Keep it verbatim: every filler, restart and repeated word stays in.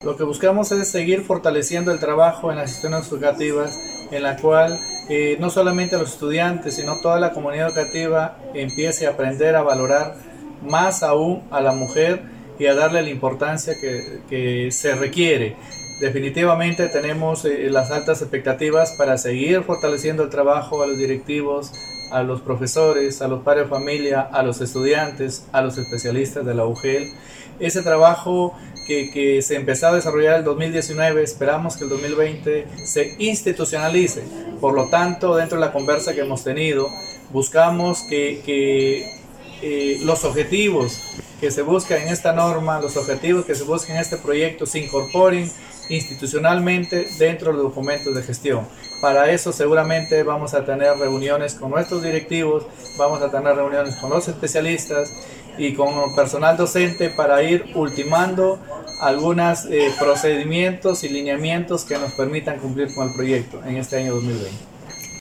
Lo que buscamos es seguir fortaleciendo el trabajo en las instituciones educativas, en la cual eh, no solamente los estudiantes, sino toda la comunidad educativa empiece a aprender a valorar más aún a la mujer y a darle la importancia que, que se requiere. Definitivamente tenemos eh, las altas expectativas para seguir fortaleciendo el trabajo a los directivos, a los profesores, a los padres de familia, a los estudiantes, a los especialistas de la U G E L. Ese trabajo que, que se empezó a desarrollar en el dos mil diecinueve, esperamos que el dos mil veinte se institucionalice. Por lo tanto, dentro de la conversa que hemos tenido, buscamos que, que eh, los objetivos que se buscan en esta norma, los objetivos que se buscan en este proyecto se incorporen institucionalmente dentro de los documentos de gestión. Para eso seguramente vamos a tener reuniones con nuestros directivos, vamos a tener reuniones con los especialistas y con el personal docente para ir ultimando algunos eh, procedimientos y lineamientos que nos permitan cumplir con el proyecto en este año dos mil veinte.